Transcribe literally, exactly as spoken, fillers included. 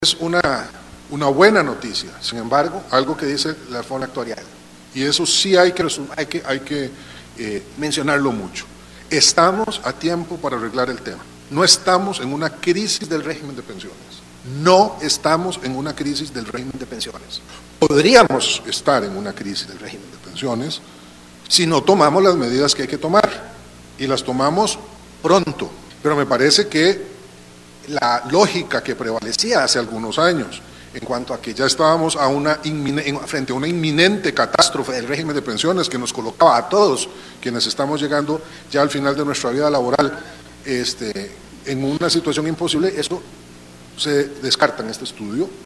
Es una, una buena noticia, sin embargo, algo que dice la reforma actuarial, y eso sí hay que, hay que, hay que eh, mencionarlo mucho. Estamos a tiempo para arreglar el tema. No estamos en una crisis del régimen de pensiones. No estamos en una crisis del régimen de pensiones. Podríamos estar en una crisis del régimen de pensiones si no tomamos las medidas que hay que tomar, y las tomamos pronto. Pero me parece que la lógica que prevalecía hace algunos años, en cuanto a que ya estábamos a una frente a una inminente catástrofe del régimen de pensiones que nos colocaba a todos quienes estamos llegando ya al final de nuestra vida laboral este, en una situación imposible, eso se descarta en este estudio.